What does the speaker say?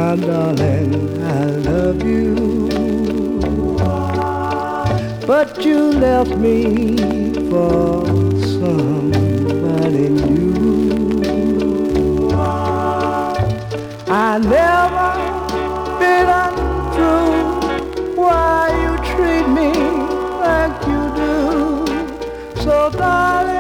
darling, I love you, but you left me for somebody new. I never been untrue. Why you treat me like you do? So darling,